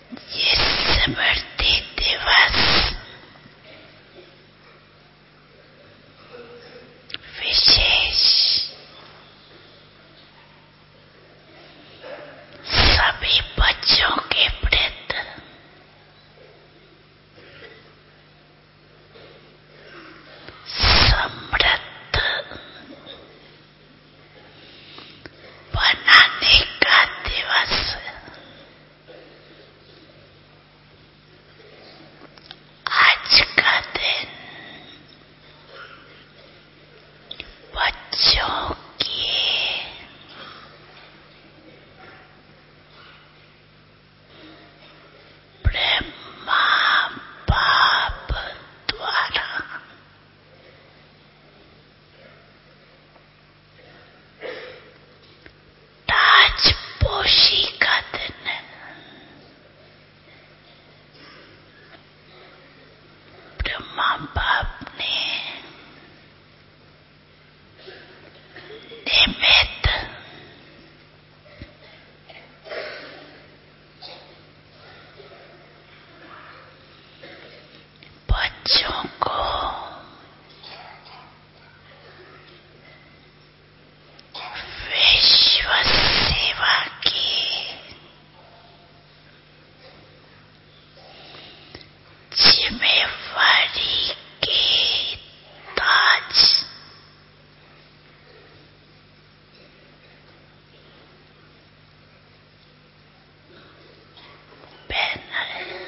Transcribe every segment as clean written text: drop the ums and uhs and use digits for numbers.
ये स्मृति दिवस विशेष सभी बच्चों के प्रति समृद्ध बनाने का दिवस। आज का दिन बच्चों के माँ बाप द्वारा ताजपोशी का दिन है। ब्रह्मा बाप ने निमित्त बच्चों को विश्व सेवा की जिम्मेवारी के ताज पहना है।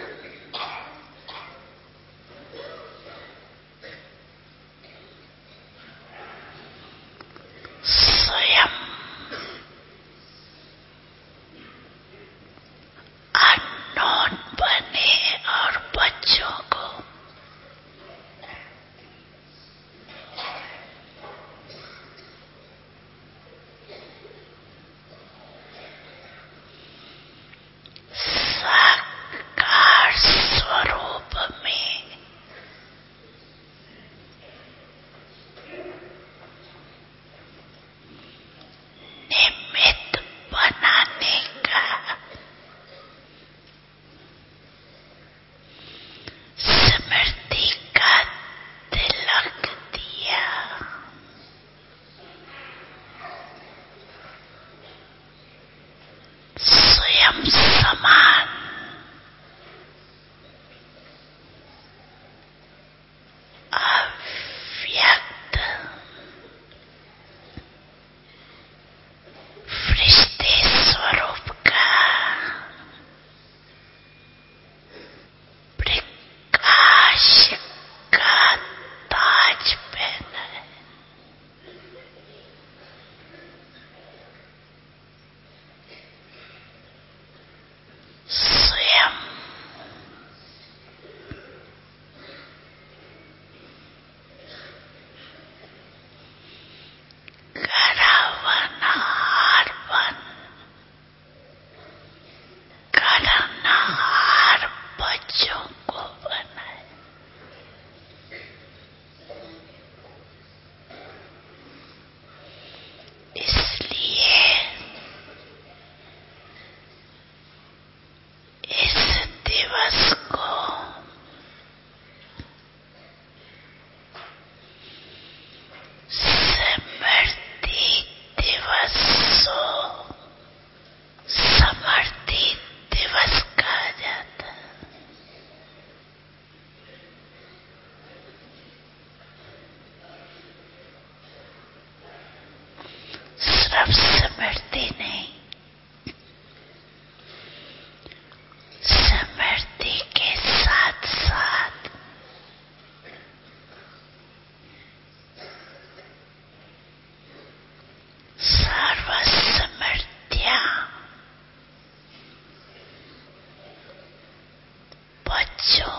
स्वयं अननोन बने और बच्चों को साकार स्वरूप में निमित्त बनाने का स्मृति का तिलक दिया। स्वयं समान अव्यक्त फरिश्ते स्वरूप का प्रकाश का ताज पहना है। स्वयं गणनहार बच्चों को बनाए। इसलिए इस दिवस को स्मृति दिवसो समर्थित दिवस कहा जाता है। सिर्फ स्मृति नहीं, स्मृति के साथ साथ सर्व स्मृतियां बच्चों